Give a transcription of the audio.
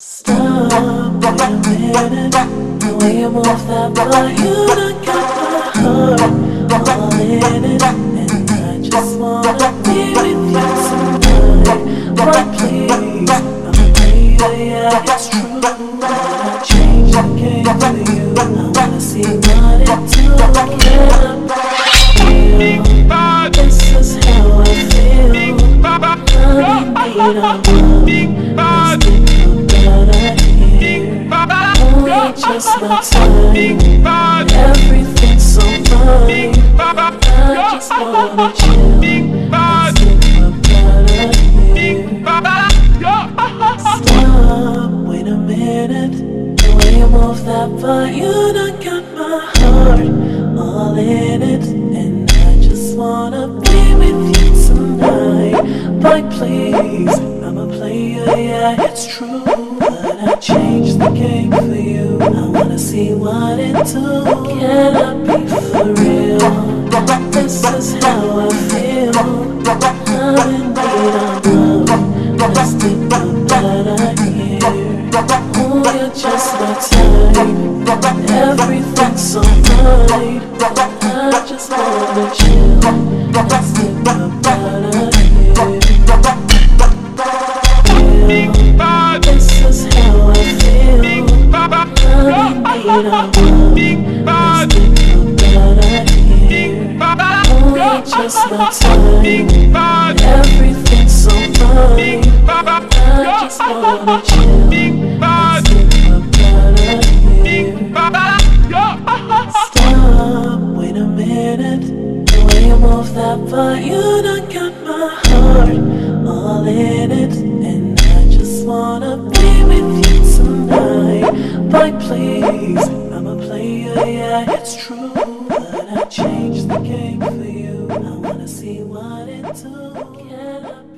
Stop, wait a minute. The way you move that body, you done got my heart all in it. And I just wanna be with you tonight. But please, I'm a player, yeah, it's true. I changed the game for you. I wanna see what it do. Can I feel? This is how I feel. I need love. Just my time, everything's so fine. I just wanna chill and think about it. Stop, wait a minute. The way you move that body, you done got my heart all in it. And I just wanna be with you tonight. But please, I'm a player, yeah, it's true. But I changed the game for you. I wanna see what it do. Can I be for real? This is how I feel. I'm in need of love. Let's think about it here. Oh, you're just my type. Everything's so right. I just wanna chill. Let's think about it here. This is how I feel. I'm in need of love. Let's think about it here. Oh, you're just my type. Everything's so fine. I just wanna chill. Let's think about it here. Stop, wait a minute. The way you move that body, you done got my heart all in it. And I just wanna be with you tonight. But please, I'm a player, yeah, it's true. But I changed the game for you. I wanna see what it do. Can I